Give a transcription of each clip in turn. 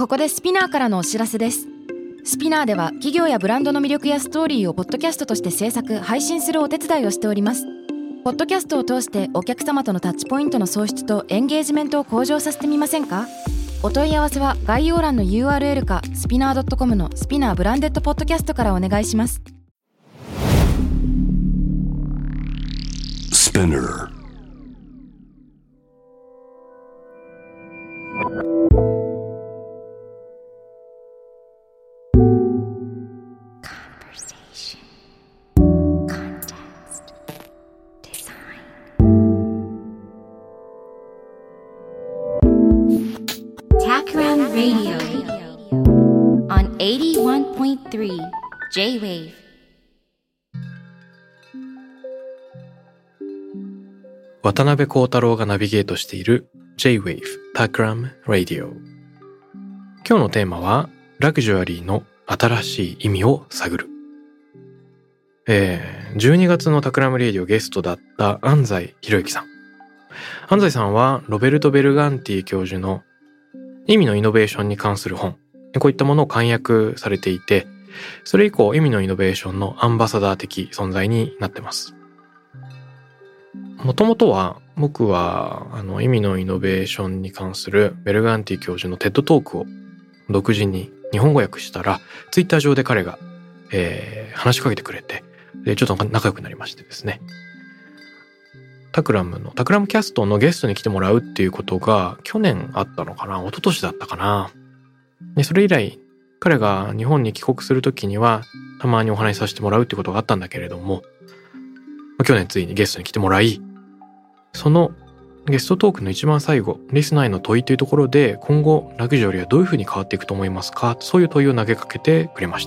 ここでスピナーからのお知らせです。スピナーでは企業やブランドの魅力やストーリーをポッドキャストとして制作・配信するお手伝いをしております。ポッドキャストを通してお客様とのタッチポイントの創出とエンゲージメントを向上させてみませんか？お問い合わせは概要欄の URL かスピナー .com のスピナーブランデッドポッドキャストからお願いします。 Spinner Takran Radio on 81.3 J-Wave。 渡辺幸太郎がナビゲートしている J-Wave Takran Radio。 今日のテーマはラグジュアリーの新しい意味を探る。12月のタクラムレディオゲストだった安西博之さん。安西さんはロベルト・ベルガンティ教授の意味のイノベーションに関する本、こういったものを簡約されていて、それ以降意味のイノベーションのアンバサダー的存在になってます。もともとは僕は意味のイノベーションに関するベルガンティ教授のテッドトークを独自に日本語訳したら、ツイッター上で彼が、話しかけてくれて、でちょっと仲良くなりましてですね、タクラムキャストのゲストに来てもらうっていうことが去年あったのかな、一昨年だったかな。でそれ以来彼が日本に帰国するときにはたまにお話しさせてもらうっていうことがあったんだけれども、去年ついにゲストに来てもらい、そのゲストトークの一番最後、リスナーへの問いというところで、今後ラグジュアリーはどういうふうに変わっていくと思いますか、そういう問いを投げかけてくれました。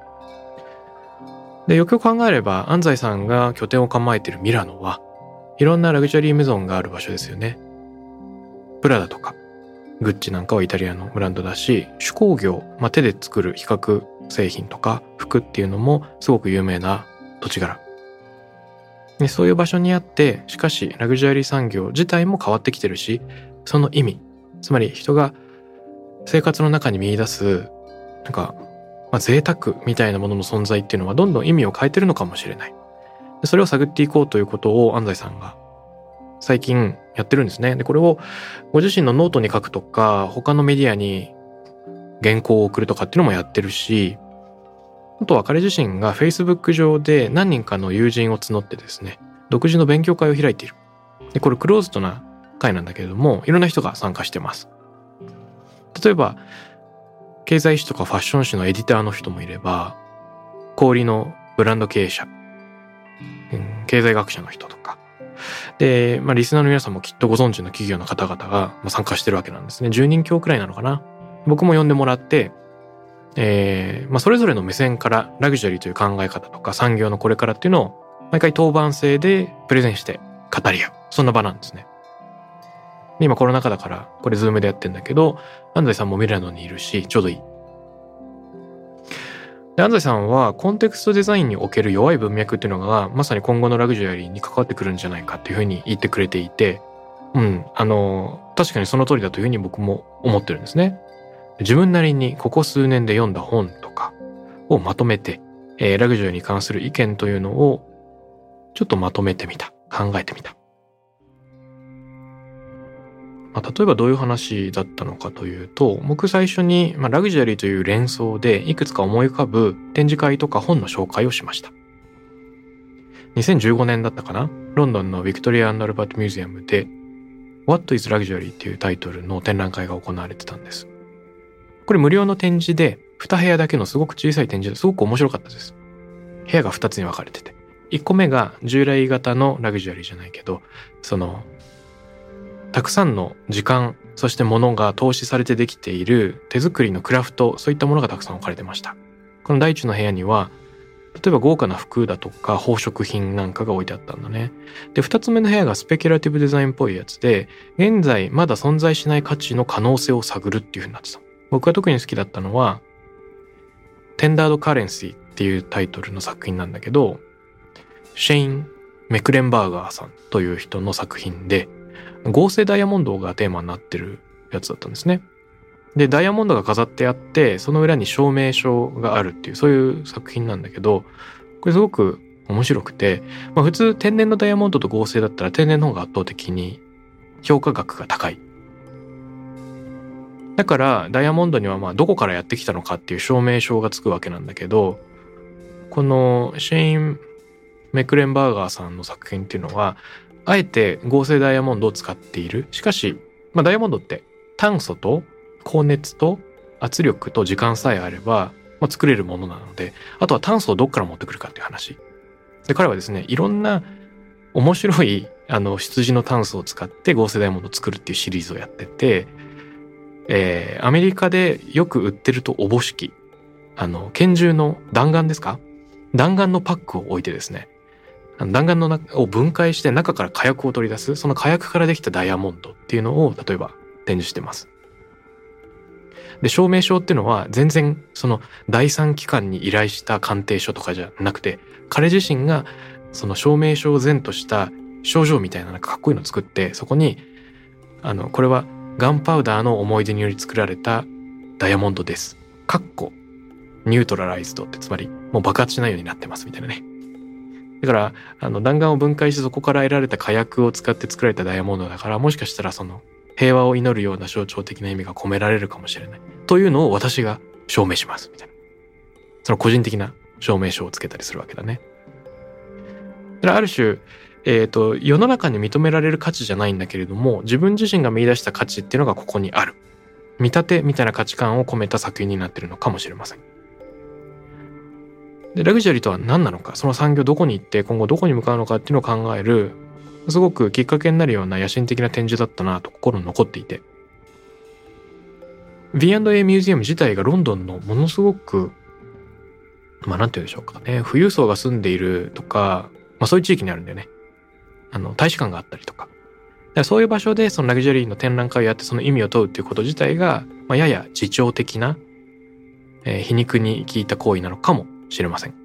でよくよく考えれば、安西さんが拠点を構えているミラノはいろんなラグジュアリーメゾンがある場所ですよね。プラダとかグッチなんかはイタリアのブランドだし、手工業、手で作る皮革製品とか服っていうのもすごく有名な土地柄で、そういう場所にあって、しかしラグジュアリー産業自体も変わってきてるし、その意味、つまり人が生活の中に見出す贅沢みたいなものの存在っていうのはどんどん意味を変えてるのかもしれない。それを探っていこうということを安西さんが最近やってるんですね。でこれをご自身のノートに書くとか、他のメディアに原稿を送るとかっていうのもやってるし、あとは彼自身が Facebook 上で何人かの友人を募ってですね、独自の勉強会を開いている。でこれクローズドな会なんだけれども、いろんな人が参加してます。例えば経済誌とかファッション誌のエディターの人もいれば、小売のブランド経営者、経済学者の人とかで、リスナーの皆さんもきっとご存知の企業の方々が参加してるわけなんですね。10人強くらいなのかな。僕も呼んでもらって、それぞれの目線からラグジュアリーという考え方とか産業のこれからっていうのを毎回当番制でプレゼンして語り合う、そんな場なんですね。で今コロナ禍だからこれズームでやってんだけど、安西さんもミラノにいるしちょうどいい。で安西さんはコンテクストデザインにおける弱い文脈っていうのがまさに今後のラグジュアリーに関わってくるんじゃないかっていうふうに言ってくれていて、確かにその通りだというふうに僕も思ってるんですね。自分なりにここ数年で読んだ本とかをまとめて、ラグジュアリーに関する意見というのをちょっとまとめてみた、考えてみた。例えばどういう話だったのかというと、僕最初に、ラグジュアリーという連想でいくつか思い浮かぶ展示会とか本の紹介をしました。2015年だったかな、ロンドンのヴィクトリア&アルバートミュージアムで What is Luxury っていうタイトルの展覧会が行われてたんです。これ無料の展示で2部屋だけのすごく小さい展示ですごく面白かったです。部屋が2つに分かれてて、1個目が従来型のラグジュアリーじゃないけど、たくさんの時間、そして物が投資されてできている手作りのクラフト、そういったものがたくさん置かれてました。この第一の部屋には例えば豪華な服だとか宝飾品なんかが置いてあったんだね。で、2つ目の部屋がスペキュラティブデザインっぽいやつで、現在まだ存在しない価値の可能性を探るっていう風になってた。僕が特に好きだったのはテンダードカレンシーっていうタイトルの作品なんだけど、シェイン・メクレンバーガーさんという人の作品で、合成ダイヤモンドがテーマになってるやつだったんですね。 でダイヤモンドが飾ってあってその裏に証明書があるっていうそういう作品なんだけど、これすごく面白くて、普通天然のダイヤモンドと合成だったら天然の方が圧倒的に評価額が高い。だからダイヤモンドにはどこからやってきたのかっていう証明書がつくわけなんだけど、このシェーン・メクレンバーガーさんの作品っていうのはあえて合成ダイヤモンドを使っている。しかし、ダイヤモンドって炭素と高熱と圧力と時間さえあれば、作れるものなので、あとは炭素をどっから持ってくるかっていう話で、彼はですねいろんな面白い羊の炭素を使って合成ダイヤモンドを作るっていうシリーズをやってて、アメリカでよく売ってるとおぼしき拳銃の弾丸ですか、弾丸のパックを置いてですね、弾丸の中を分解して中から火薬を取り出す、その火薬からできたダイヤモンドっていうのを例えば展示してます。で証明書っていうのは全然その第三機関に依頼した鑑定書とかじゃなくて、彼自身がその証明書を前とした賞状みたいなかっこいいのを作って、そこにこれはガンパウダーの思い出により作られたダイヤモンドです。ニュートラライズドって、つまりもう爆発しないようになってますみたいなね。だから弾丸を分解してそこから得られた火薬を使って作られたダイヤモンドだから、もしかしたらその平和を祈るような象徴的な意味が込められるかもしれないというのを私が証明しますみたいな、その個人的な証明書をつけたりするわけだね。だからある種世の中に認められる価値じゃないんだけれども、自分自身が見出した価値っていうのがここにある。見立てみたいな価値観を込めた作品になっているのかもしれません。で、ラグジュアリーとは何なのか、その産業どこに行って今後どこに向かうのかっていうのを考える、すごくきっかけになるような野心的な展示だったなと心に残っていて、 V&A ミュージアム自体がロンドンのものすごくなんて言うんでしょうかね、富裕層が住んでいるとか、そういう地域にあるんだよね。大使館があったりとか。だからそういう場所でそのラグジュアリーの展覧会をやってその意味を問うっていうこと自体が、やや自重的な、皮肉に効いた行為なのかもしれません。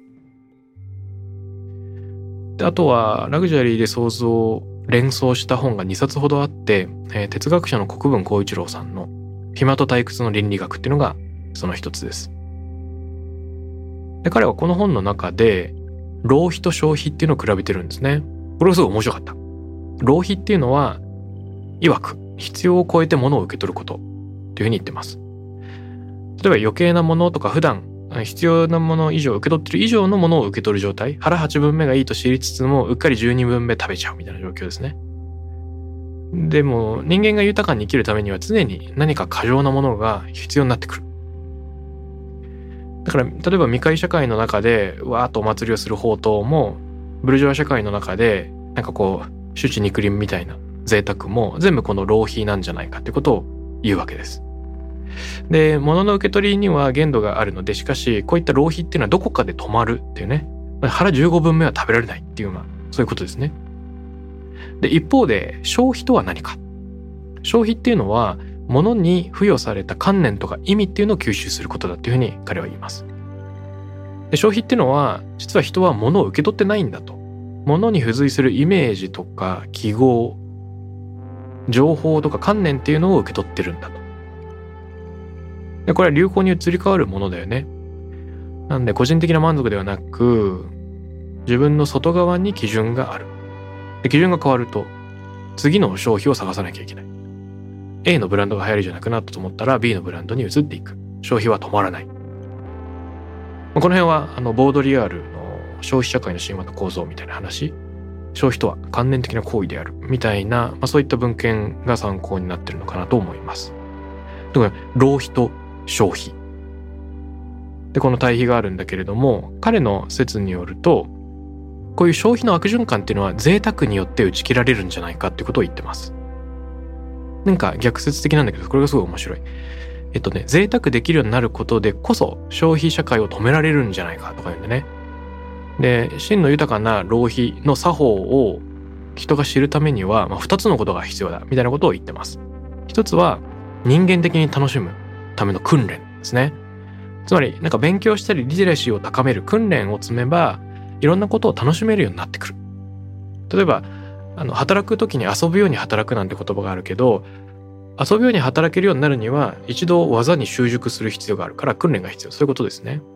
で、あとはラグジュアリーで連想した本が2冊ほどあって、哲学者の国分光一郎さんの暇と退屈の倫理学っていうのがその一つです。で、彼はこの本の中で浪費と消費っていうのを比べてるんですね。これがすごい面白かった。浪費っていうのは、曰く必要を超えて物を受け取ることというふうに言ってます。例えば余計なものとか普段必要なもの以上、受け取ってる以上のものを受け取る状態、腹8分目がいいと知りつつもうっかり12分目食べちゃうみたいな状況ですね。でも人間が豊かに生きるためには常に何か過剰なものが必要になってくる。だから例えば未開社会の中でわーっとお祭りをする放蕩も、ブルジョワ社会の中で酒池肉林みたいな贅沢も全部この浪費なんじゃないかってことを言うわけです。で、物の受け取りには限度があるので、しかしこういった浪費っていうのはどこかで止まるっていうね、腹15分目は食べられないっていうそういうことですね。で、一方で消費とは何か。消費っていうのは物に付与された観念とか意味っていうのを吸収することだっていうふうに彼は言います。で、消費っていうのは実は人は物を受け取ってないんだと。物に付随するイメージとか記号、情報とか観念っていうのを受け取ってるんだと。で、これは流行に移り変わるものだよね。なんで個人的な満足ではなく、自分の外側に基準がある。で、基準が変わると次の消費を探さなきゃいけない。A のブランドが流行りじゃなくなったと思ったら B のブランドに移っていく。消費は止まらない。この辺はボードリアールの消費社会の神話と構造みたいな話、消費とは観念的な行為であるみたいな、そういった文献が参考になっているのかなと思います。だから浪費と消費でこの対比があるんだけれども、彼の説によるとこういう消費の悪循環っていうのは贅沢によって打ち切られるんじゃないかっていうことを言ってます。逆説的なんだけど、これがすごい面白い。贅沢できるようになることでこそ消費社会を止められるんじゃないかとか言うんでね。で、真の豊かな浪費の作法を人が知るためには、2つのことが必要だみたいなことを言ってます。一つは人間的に楽しむための訓練ですね。つまり勉強したりリテラシーを高める訓練を積めばいろんなことを楽しめるようになってくる。例えば働く時に遊ぶように働くなんて言葉があるけど、 遊ぶように働けるようになるには一度技に習熟する必要があるから訓練が必要。そういうことですね。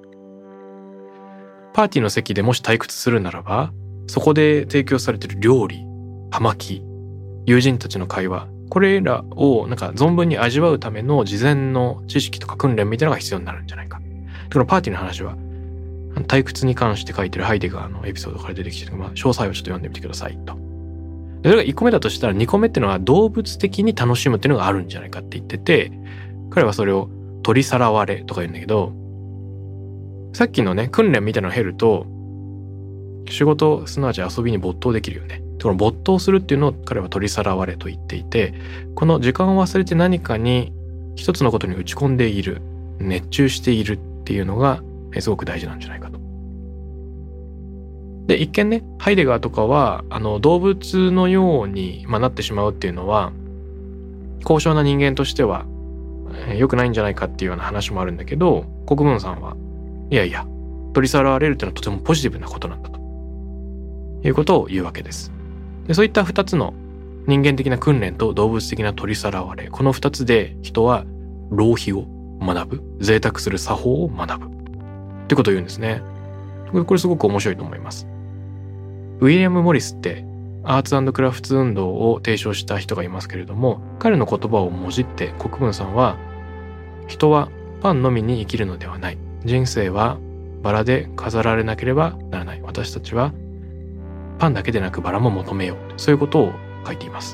パーティーの席でもし退屈するならば、そこで提供されている料理、葉巻、友人たちの会話、これらを存分に味わうための事前の知識とか訓練みたいなのが必要になるんじゃないか。このパーティーの話は退屈に関して書いてるハイデガーのエピソードから出てきてる、詳細をちょっと読んでみてくださいと。それが1個目だとしたら、2個目っていうのは動物的に楽しむっていうのがあるんじゃないかって言ってて、彼はそれを取りさらわれとか言うんだけど、さっきのね訓練みたいなのを経ると仕事すなわち遊びに没頭できるよね。この没頭するっていうのを彼は取りさらわれと言っていて、この時間を忘れて何かに一つのことに打ち込んでいる、熱中しているっていうのがすごく大事なんじゃないかと。で、一見ね、ハイデガーとかは動物のように、なってしまうっていうのは高尚な人間としては良くないんじゃないかっていうような話もあるんだけど、国分さんはいやいや、取り去られるっていうのはとてもポジティブなことなんだということを言うわけです。で、そういった2つの人間的な訓練と動物的な取りさらわれ、この2つで人は浪費を学ぶ、贅沢する作法を学ぶってことを言うんですね。これすごく面白いと思います。ウィリアム・モリスってアーツ&クラフト運動を提唱した人がいますけれども、彼の言葉をもじって国分さんは、人はパンのみに生きるのではない、人生はバラで飾られなければならない、私たちはパンだけでなくバラも求めよう、そういうことを書いています。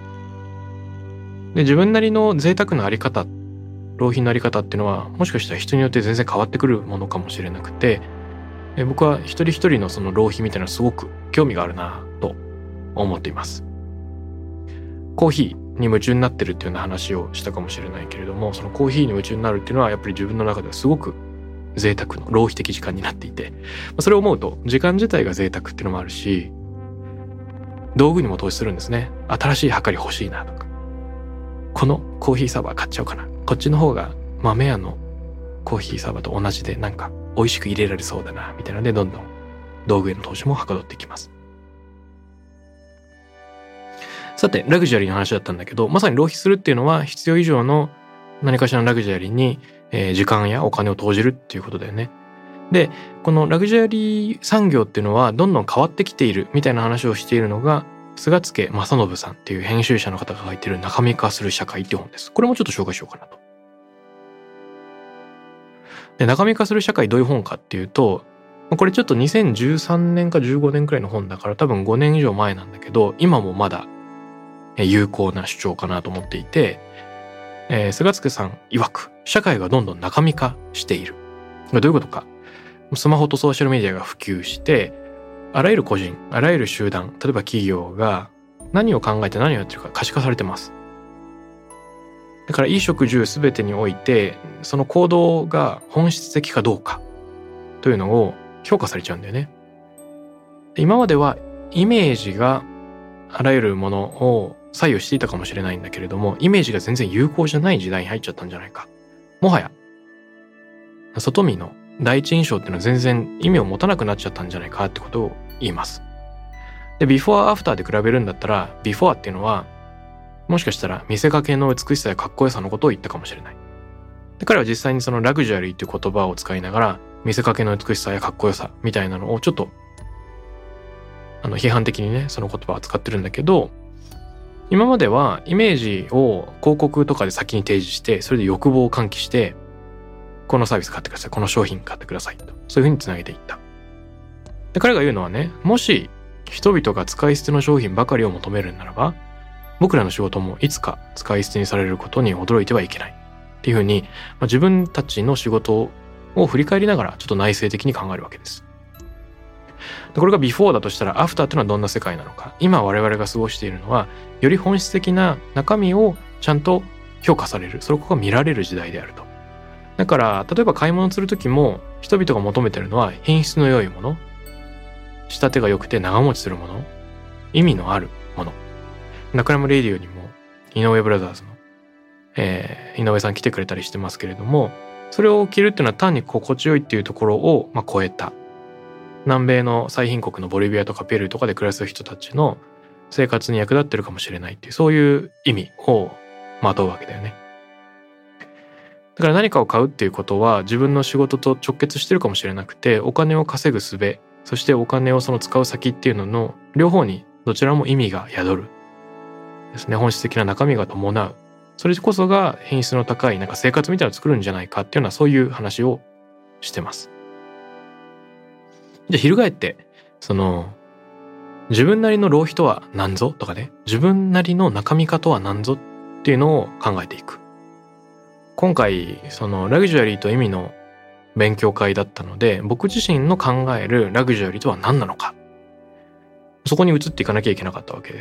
で、自分なりの贅沢のあり方、浪費のあり方っていうのはもしかしたら人によって全然変わってくるものかもしれなくて、僕は一人一人のその浪費みたいなのすごく興味があるなと思っています。コーヒーに夢中になってるっていうような話をしたかもしれないけれども、そのコーヒーに夢中になるっていうのはやっぱり自分の中ではすごく贅沢の浪費的時間になっていて、それを思うと時間自体が贅沢っていうのもあるし、道具にも投資するんですね。新しいはかり欲しいなとか、このコーヒーサーバー買っちゃおうかな、こっちの方が豆屋のコーヒーサーバーと同じで美味しく入れられそうだなみたいなので、どんどん道具への投資もはかどっていきます。さて、ラグジュアリーの話だったんだけど、まさに浪費するっていうのは必要以上の何かしらのラグジュアリーに、時間やお金を投じるっていうことだよね。で、このラグジュアリー産業っていうのはどんどん変わってきているみたいな話をしているのが、菅助正信さんっていう編集者の方が書いてる中身化する社会っていう本です。これもちょっと紹介しようかなと。で、中身化する社会どういう本かっていうと、これちょっと2013年か15年くらいの本だから多分5年以上前なんだけど、今もまだ有効な主張かなと思っていて、菅助さん曰く、社会がどんどん中身化している。どういうことか。スマホとソーシャルメディアが普及して、あらゆる個人、あらゆる集団、例えば企業が何を考えて何をやってるか可視化されてます。だから衣食住すべてにおいて、その行動が本質的かどうかというのを評価されちゃうんだよね。今まではイメージがあらゆるものを左右していたかもしれないんだけれども、イメージが全然有効じゃない時代に入っちゃったんじゃないか。もはや外見の第一印象っていうのは全然意味を持たなくなっちゃったんじゃないかってことを言います。で、ビフォーアフターで比べるんだったら、ビフォーっていうのはもしかしたら見せかけの美しさやかっこよさのことを言ったかもしれない。で、彼は実際にそのラグジュアリーっていう言葉を使いながら、見せかけの美しさやかっこよさみたいなのをちょっと批判的にね、その言葉を使ってるんだけど、今まではイメージを広告とかで先に提示して、それで欲望を喚起して、このサービス買ってください、この商品買ってくださいと、そういうふうにつなげていった。で、彼が言うのはね、もし人々が使い捨ての商品ばかりを求めるならば、僕らの仕事もいつか使い捨てにされることに驚いてはいけないっていうふうに、自分たちの仕事を振り返りながらちょっと内省的に考えるわけです。で、これがビフォーだとしたら、アフターっていうのはどんな世界なのか。今我々が過ごしているのは、より本質的な中身をちゃんと評価される、それこそ見られる時代であると。だから例えば買い物するときも、人々が求めているのは品質の良いもの、仕立てが良くて長持ちするもの、意味のあるもの。中山レディオにも井上ブラザーズの、井上さん来てくれたりしてますけれども、それを着るっていうのは単に心地よいっていうところを超えた、南米の最貧国のボリビアとかペルーとかで暮らす人たちの生活に役立ってるかもしれないっていう、そういう意味をまとうわけだよね。だから何かを買うっていうことは自分の仕事と直結してるかもしれなくて、お金を稼ぐ術、そしてお金をその使う先っていうのの両方にどちらも意味が宿るですね。本質的な中身が伴う。それこそが品質の高い生活みたいなのを作るんじゃないかっていうのは、そういう話をしてます。じゃあ翻って自分なりの浪費とは何ぞとかね、自分なりの中身化とは何ぞっていうのを考えていく。今回ラグジュアリーと意味の勉強会だったので、僕自身の考えるラグジュアリーとは何なのか、そこに移っていかなきゃいけなかったわけです。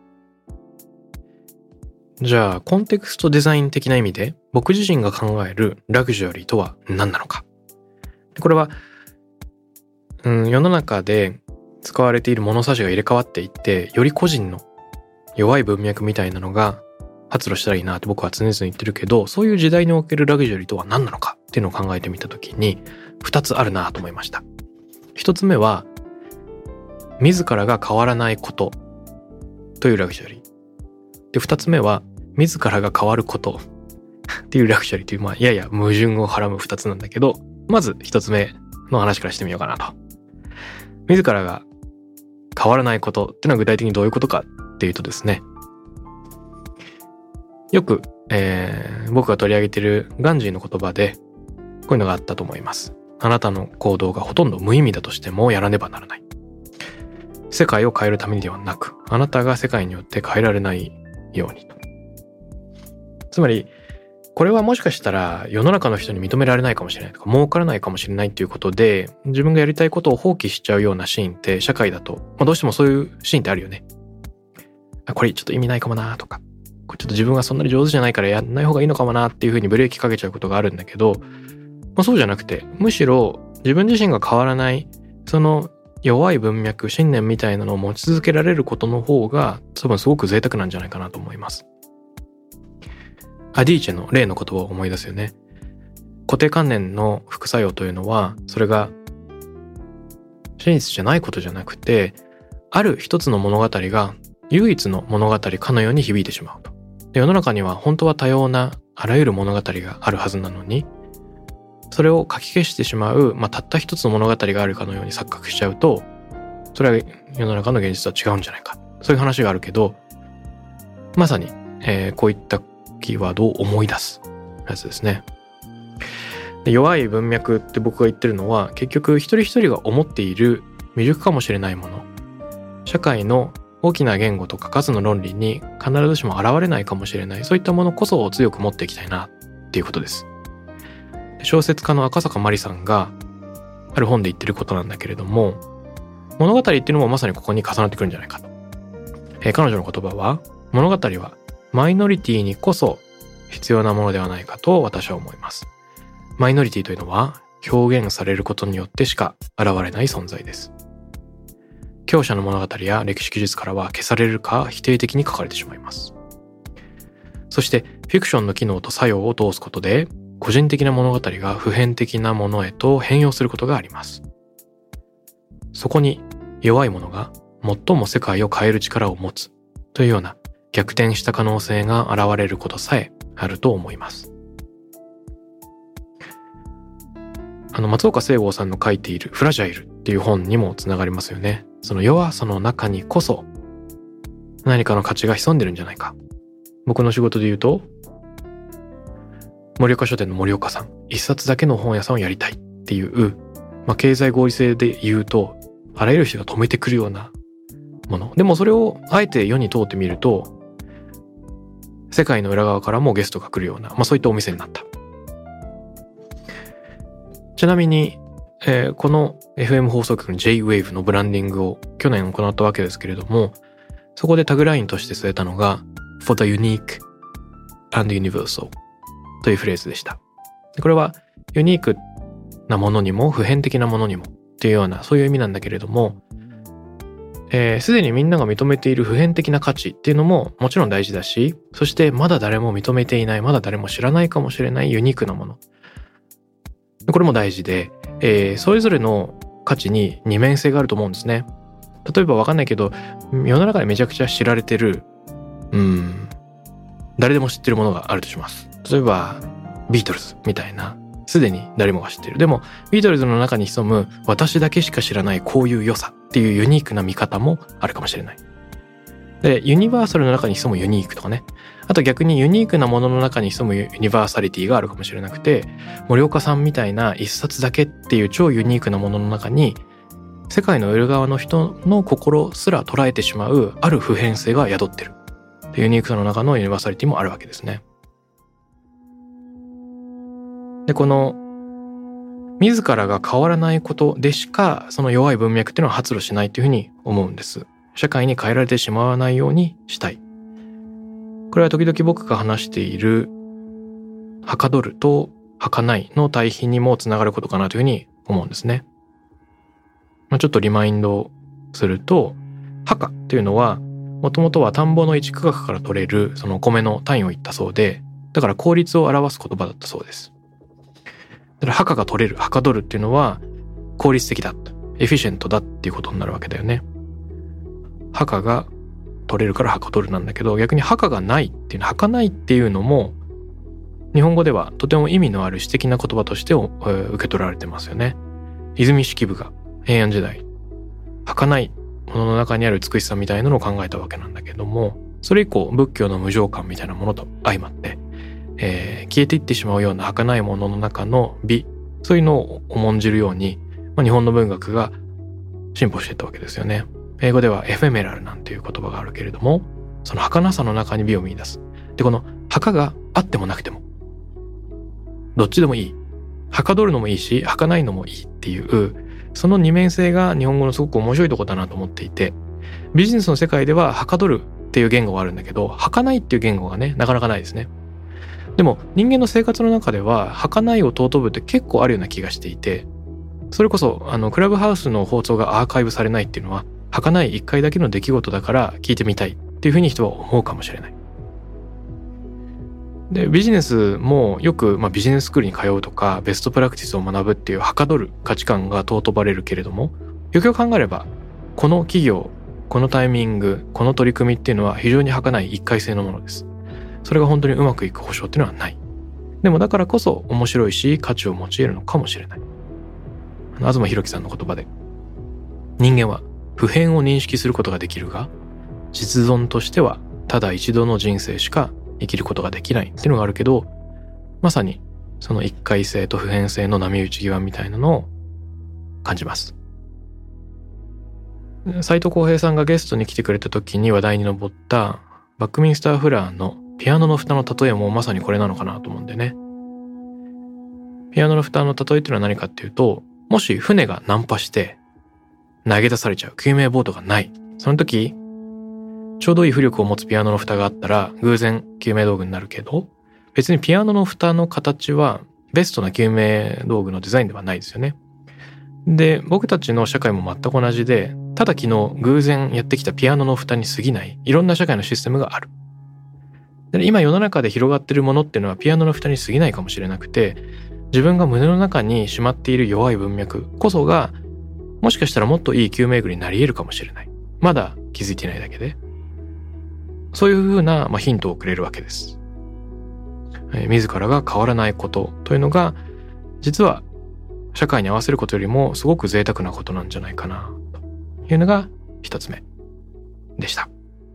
じゃあコンテクストデザイン的な意味で僕自身が考えるラグジュアリーとは何なのか。これは、世の中で使われている物差しが入れ替わっていって、より個人の弱い文脈みたいなのが発露したらいいなって僕は常々言ってるけど、そういう時代におけるラグジュアリーとは何なのかっていうのを考えてみたときに2つあるなと思いました。1つ目は自らが変わらないことというラグジュアリーで、2つ目は自らが変わることっていうラグジュアリーという、やや矛盾をはらむ2つなんだけど、まず1つ目の話からしてみようかなと。自らが変わらないことっていうのは具体的にどういうことかっていうとですね、よく、僕が取り上げているガンジーの言葉でこういうのがあったと思います。あなたの行動がほとんど無意味だとしてもやらねばならない。世界を変えるためにではなく、あなたが世界によって変えられないようにと。つまりこれはもしかしたら世の中の人に認められないかもしれないとか、儲からないかもしれないっていうことで自分がやりたいことを放棄しちゃうようなシーンって社会だと、どうしてもそういうシーンってあるよね。これちょっと意味ないかもなとか、これちょっと自分がそんなに上手じゃないからやんない方がいいのかもなっていう風にブレーキかけちゃうことがあるんだけど、そうじゃなくて、むしろ自分自身が変わらないその弱い文脈、信念みたいなのを持ち続けられることの方が多分すごく贅沢なんじゃないかなと思います。アディーチェの例の言葉を思い出すよね。固定観念の副作用というのは、それが真実じゃないことじゃなくて、ある一つの物語が唯一の物語かのように響いてしまうと。で、世の中には本当は多様なあらゆる物語があるはずなのに、それを書き消してしまう、たった一つの物語があるかのように錯覚しちゃうと、それは世の中の現実とは違うんじゃないか、そういう話があるけど、まさに、こういったキーワードを思い出すやつですね。で、弱い文脈って僕が言ってるのは、結局一人一人が思っている未熟かもしれないもの、社会の大きな言語とか数の論理に必ずしも現れないかもしれない、そういったものこそを強く持っていきたいなっていうことです。小説家の赤坂まりさんがある本で言ってることなんだけれども、物語っていうのもまさにここに重なってくるんじゃないかと。彼女の言葉は、物語はマイノリティにこそ必要なものではないかと私は思います。マイノリティというのは表現されることによってしか現れない存在です。強者の物語や歴史記述からは消されるか否定的に書かれてしまいます。そしてフィクションの機能と作用を通すことで、個人的な物語が普遍的なものへと変容することがあります。そこに弱い者が最も世界を変える力を持つというような逆転した可能性が現れることさえあると思います。松岡聖剛さんの書いているフラジャイルっていう本にもつながりますよね。その弱さの中にこそ何かの価値が潜んでるんじゃないか。僕の仕事で言うと、盛岡書店の森岡さん、一冊だけの本屋さんをやりたいっていう、経済合理性で言うとあらゆる人が止めてくるようなものでも、それをあえて世に通ってみると世界の裏側からもゲストが来るような、そういったお店になった。ちなみに、この FM 放送局の J-Wave のブランディングを去年行ったわけですけれども、そこでタグラインとして据えたのが For the unique and universal というフレーズでした。これはユニークなものにも普遍的なものにもっていうような、そういう意味なんだけれども、すでにみんなが認めている普遍的な価値っていうのももちろん大事だし、そしてまだ誰も認めていない、まだ誰も知らないかもしれないユニークなもの、これも大事で、それぞれの価値に二面性があると思うんですね。例えばわかんないけど、世の中でめちゃくちゃ知られてる誰でも知ってるものがあるとします。例えばビートルズみたいな、すでに誰もが知ってる。でもビートルズの中に潜む私だけしか知らないこういう良さっていうユニークな見方もあるかもしれない。で、ユニバーサルの中に潜むユニークとかね。あと逆にユニークなものの中に潜むユニバーサリティがあるかもしれなくて、森岡さんみたいな一冊だけっていう超ユニークなものの中に、世界の裏側の人の心すら捉えてしまうある普遍性が宿ってる。ユニークさの中のユニバーサリティもあるわけですね。で、この自らが変わらないことでしかその弱い文脈っていうのは発露しないというふうに思うんです。社会に変えられてしまわないようにしたい。これは時々僕が話しているはかどると儚いの対比にもつながることかなというふうに思うんですね。ちょっとリマインドすると、墓っていうのはもともとは田んぼの一区画から取れるその米の単位を言ったそうで、だから効率を表す言葉だったそうです。だから墓が取れる、はかどるっていうのは効率的だ、エフィシェントだっていうことになるわけだよね。墓が取れるからはかどるなんだけど、逆に墓がないっていうの、儚いっていうのも日本語ではとても意味のある詩的な言葉として受け取られてますよね。泉式部が平安時代、儚いものの中にある美しさみたいなのを考えたわけなんだけども、それ以降仏教の無常感みたいなものと相まって、消えていってしまうような儚いものの中の美、そういうのを重んじるように、日本の文学が進歩していったわけですよね。英語ではエフェメラルなんていう言葉があるけれども、その儚さの中に美を見出す。で、この墓があってもなくてもどっちでもいい、はかどるのもいいし儚いのもいいっていう、その二面性が日本語のすごく面白いところだなと思っていて、ビジネスの世界でははかどるっていう言語があるんだけど、儚いっていう言語がね、なかなかないですね。でも人間の生活の中では儚いを尊ぶって結構あるような気がしていて、それこそクラブハウスの放送がアーカイブされないっていうのは儚い一回だけの出来事だから聞いてみたいっていうふうに人は思うかもしれない。で、ビジネスもよく、ビジネススクールに通うとかベストプラクティスを学ぶっていうはかどる価値観が尊ばれるけれども、よくよく考えればこの企業、このタイミング、この取り組みっていうのは非常に儚い一回性のものです。それが本当にうまくいく保証っていうのはない。でもだからこそ面白いし価値を用いるのかもしれない。東博樹さんの言葉で、人間は普遍を認識することができるが、実存としてはただ一度の人生しか生きることができないっていうのがあるけど、まさにその一回性と普遍性の波打ち際みたいなのを感じます。斉藤浩平さんがゲストに来てくれた時に話題に上ったバックミンスター・フラーのピアノの蓋の例えもまさにこれなのかなと思うんでね。ピアノの蓋の例えっていうのは何かっていうと、もし船が難破して投げ出されちゃう、救命ボートがない、その時ちょうどいい浮力を持つピアノの蓋があったら偶然救命道具になるけど、別にピアノの蓋の形はベストな救命道具のデザインではないですよね。で、僕たちの社会も全く同じで、ただ昨日偶然やってきたピアノの蓋に過ぎないいろんな社会のシステムがある。で、今世の中で広がっているものっていうのはピアノの蓋に過ぎないかもしれなくて、自分が胸の中にしまっている弱い文脈こそがもしかしたらもっといい救命具になり得るかもしれない。まだ気づいていないだけで。そういうふうな、ヒントをくれるわけです。自らが変わらないことというのが実は社会に合わせることよりもすごく贅沢なことなんじゃないかなというのが一つ目でした。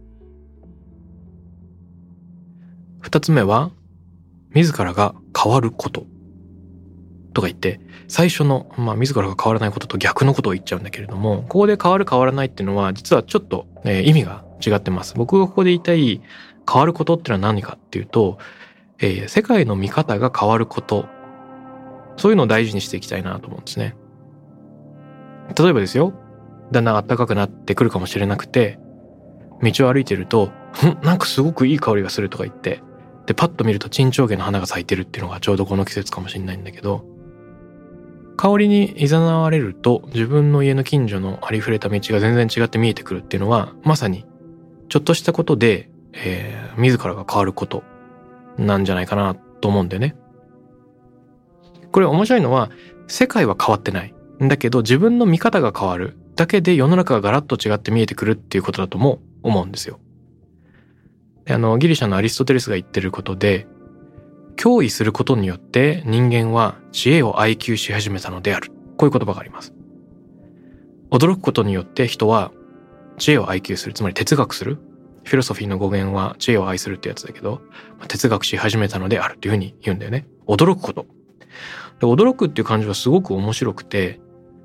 二つ目は自らが変わることとか言って、最初の、自らが変わらないことと逆のことを言っちゃうんだけれども、ここで変わる変わらないっていうのは実はちょっと、意味が違ってます。僕がここで言いたい変わることっていうのは何かっていうと、世界の見方が変わること、そういうのを大事にしていきたいなと思うんですね。例えばですよ、だんだん暖かくなってくるかもしれなくて、道を歩いてると、なんかすごくいい香りがするとか言って、でパッと見ると沈丁花の花が咲いてるっていうのがちょうどこの季節かもしれないんだけど、香りに誘われると自分の家の近所のありふれた道が全然違って見えてくるっていうのは、まさにちょっとしたことで、自らが変わることなんじゃないかなと思うんでね。これ面白いのは、世界は変わってないんだけど自分の見方が変わるだけで世の中がガラッと違って見えてくるっていうことだとも思うんですよ。 ギリシャのアリストテレスが言ってることで、脅威することによって人間は知恵を愛求し始めたのである。こういう言葉があります。驚くことによって人は知恵を愛求する。つまり哲学する。フィロソフィーの語源は知恵を愛するってやつだけど、哲学し始めたのであるっていうふうに言うんだよね。驚くこと。で、驚くっていう感じはすごく面白くて、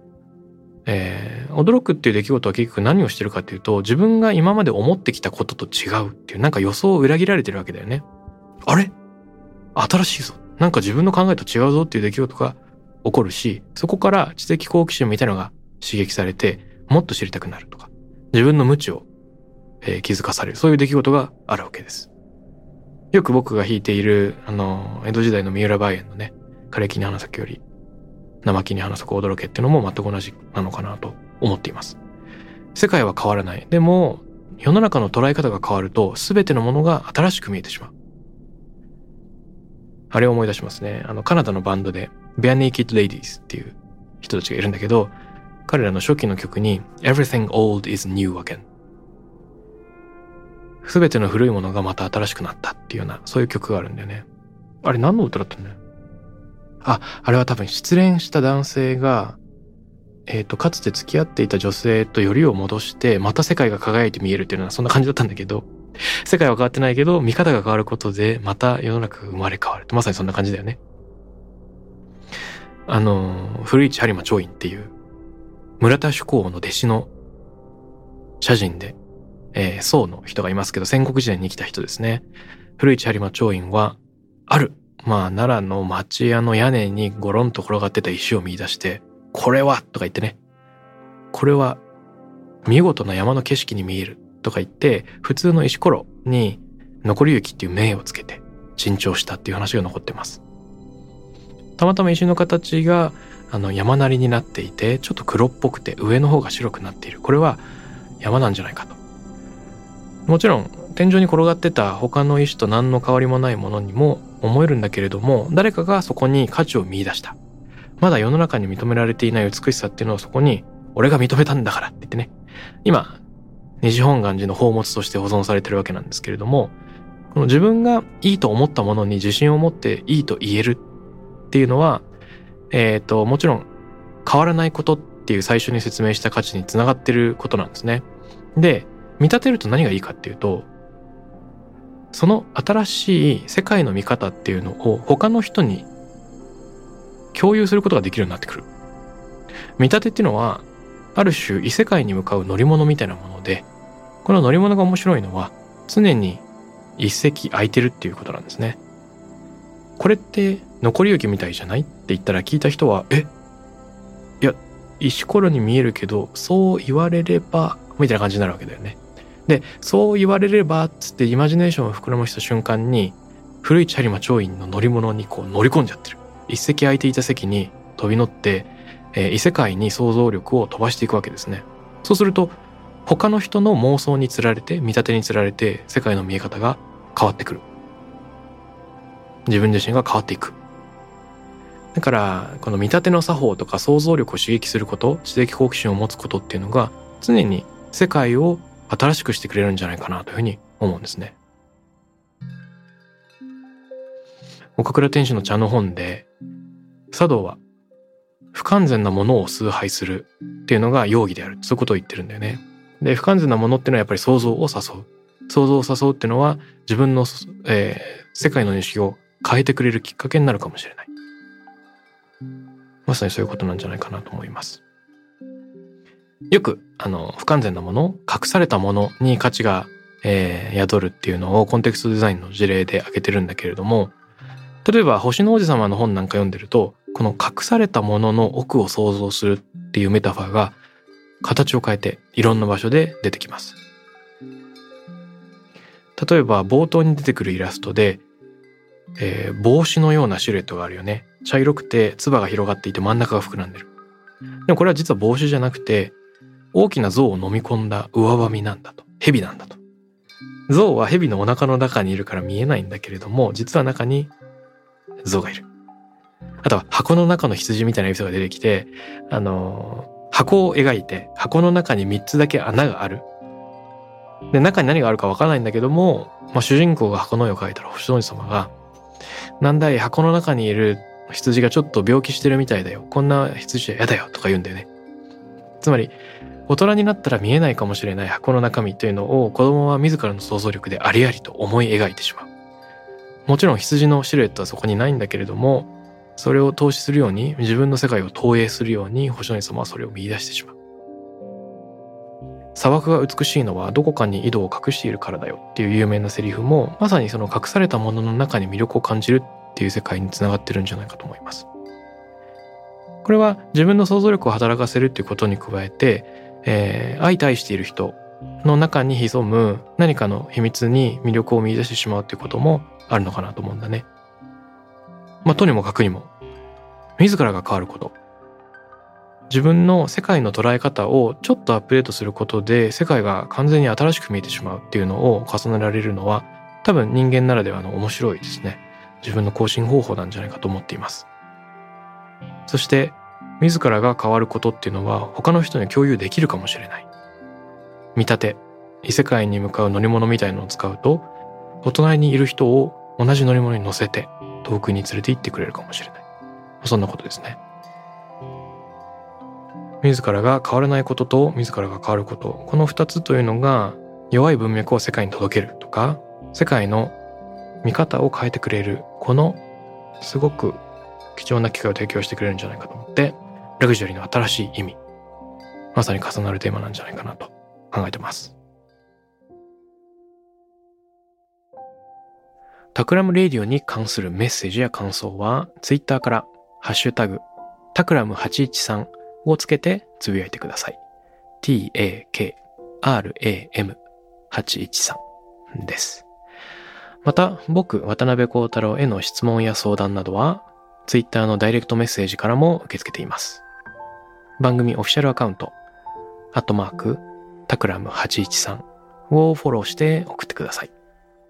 驚くっていう出来事は結局何をしてるかっていうと、自分が今まで思ってきたことと違うっていう、なんか予想を裏切られてるわけだよね。あれ？新しいぞ。なんか自分の考えと違うぞっていう出来事が起こるし、そこから知的好奇心みたいなのが刺激されて、もっと知りたくなるとか、自分の無知を、気づかされる。そういう出来事があるわけです。よく僕が弾いている、江戸時代の三浦梅園のね、枯れ木に花咲くより生木に花咲く驚けっていうのも全く同じなのかなと思っています。世界は変わらない。でも、世の中の捉え方が変わると、全てのものが新しく見えてしまう。あれを思い出しますね。カナダのバンドで、Bare Naked Ladies っていう人たちがいるんだけど、彼らの初期の曲に Everything Old is New Again。すべての古いものがまた新しくなったっていうような、そういう曲があるんだよね。あれ何の歌だったんだよ。あれは多分失恋した男性が、かつて付き合っていた女性とよりを戻して、また世界が輝いて見えるっていうのはそんな感じだったんだけど、世界は変わってないけど、見方が変わることで、また世の中が生まれ変わる。まさにそんな感じだよね。古市播磨長院っていう、村田主公の弟子の写真で、僧の人がいますけど、戦国時代に生きた人ですね。古市播磨長院は、奈良の町屋の屋根にゴロンと転がってた石を見出して、これはとか言ってね、これは見事な山の景色に見えるとか言って、普通の石ころに残り雪っていう銘をつけて珍重したっていう話が残ってます。たまたま石の形が山なりになっていて、ちょっと黒っぽくて上の方が白くなっている。これは山なんじゃないかと。もちろん天井に転がってた他の石と何の変わりもないものにも思えるんだけれども、誰かがそこに価値を見出した。まだ世の中に認められていない美しさっていうのをそこに、俺が認めたんだからって言ってね。今、西本願寺の宝物として保存されてるわけなんですけれども、この自分がいいと思ったものに自信を持っていいと言えるっていうのは、もちろん変わらないことっていう最初に説明した価値につながってることなんですね。で、見立てると何がいいかっていうと、その新しい世界の見方っていうのを他の人に共有することができるようになってくる。見立てっていうのは、ある種異世界に向かう乗り物みたいなもので、この乗り物が面白いのは常に一席空いてるっていうことなんですね。これって残り雪みたいじゃないって言ったら、聞いた人は、いや、石ころに見えるけど、そう言われれば、みたいな感じになるわけだよね。で、そう言われれば、つってイマジネーションを膨らました瞬間に、古市播磨長院の乗り物にこう乗り込んじゃってる。一席空いていた席に飛び乗って、異世界に想像力を飛ばしていくわけですね。そうすると、他の人の妄想につられて、見立てにつられて、世界の見え方が変わってくる。自分自身が変わっていく。だから、この見立ての作法とか想像力を刺激すること、知的好奇心を持つことっていうのが、常に世界を新しくしてくれるんじゃないかなというふうに思うんですね。岡倉天心の茶の本で、茶道は不完全なものを崇拝するっていうのが容疑である。そういうことを言ってるんだよね。で、不完全なものっていうのはやっぱり想像を誘う。想像を誘うっていうのは自分の、世界の認識を変えてくれるきっかけになるかもしれない。まさにそういうことなんじゃないかなと思います。よく、不完全なもの、隠されたものに価値が、宿るっていうのをコンテクストデザインの事例で挙げてるんだけれども、例えば星の王子様の本なんか読んでると、この隠されたものの奥を想像するっていうメタファーが形を変えていろんな場所で出てきます。例えば冒頭に出てくるイラストで、帽子のようなシルエットがあるよね。茶色くて唾が広がっていて真ん中が膨らんでる。でもこれは実は帽子じゃなくて、大きな象を飲み込んだ上髪なんだと。蛇なんだと。象は蛇のお腹の中にいるから見えないんだけれども、実は中に象がいる。あとは箱の中の羊みたいなエピソードが出てきて、箱を描いて箱の中に3つだけ穴がある。 で、中に何があるかわからないんだけども、主人公が箱の絵を描いたら星の王子様が、なんだい、箱の中にいる羊がちょっと病気してるみたいだよ。こんな羊は嫌だよとか言うんだよね。つまり、大人になったら見えないかもしれない箱の中身というのを子供は自らの想像力でありありと思い描いてしまう。もちろん羊のシルエットはそこにないんだけれども、それを投資するように、自分の世界を投影するように星の王子様はそれを見出してしまう。砂漠が美しいのはどこかに井戸を隠しているからだよっていう有名なセリフも、まさにその隠されたものの中に魅力を感じるっていう世界につながってるんじゃないかと思います。これは自分の想像力を働かせるっていうことに加えて、相対している人の中に潜む何かの秘密に魅力を見出してしまうっていうこともあるのかなと思うんだね。とにもかくにも自らが変わること、自分の世界の捉え方をちょっとアップデートすることで世界が完全に新しく見えてしまうっていうのを重ねられるのは、多分人間ならではの面白いですね、自分の更新方法なんじゃないかと思っています。そして自らが変わることっていうのは他の人に共有できるかもしれない。見立て、異世界に向かう乗り物みたいのを使うと、お隣にいる人を同じ乗り物に乗せて遠くに連れて行ってくれるかもしれない。そんなことですね。自らが変わらないことと自らが変わること、この2つというのが弱い文脈を世界に届けるとか、世界の見方を変えてくれる、このすごく貴重な機会を提供してくれるんじゃないかと思って、ラグジュアリーの新しい意味、まさに重なるテーマなんじゃないかなと考えてます。タクラムレディオに関するメッセージや感想はツイッターからハッシュタグタクラム813をつけてつぶやいてください。 TAKRAM813 です。また僕渡辺幸太郎への質問や相談などはツイッターのダイレクトメッセージからも受け付けています。番組オフィシャルアカウント@タクラム813をフォローして送ってください。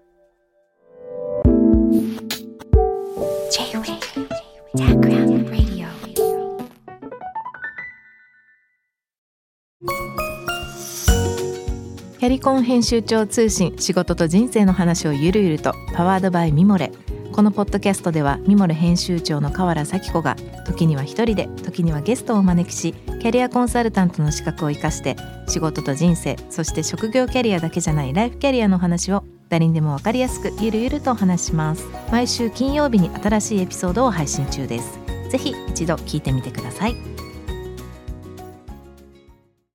キャリコン編集長通信、仕事と人生の話をゆるゆると、パワードバイミモレ。このポッドキャストではミモレ編集長の河原咲子が時には一人で、時にはゲストをお招きし、キャリアコンサルタントの資格を生かして仕事と人生、そして職業キャリアだけじゃないライフキャリアの話を誰にでも分かりやすくゆるゆるとお話します。毎週金曜日に新しいエピソードを配信中です。ぜひ一度聞いてみてください。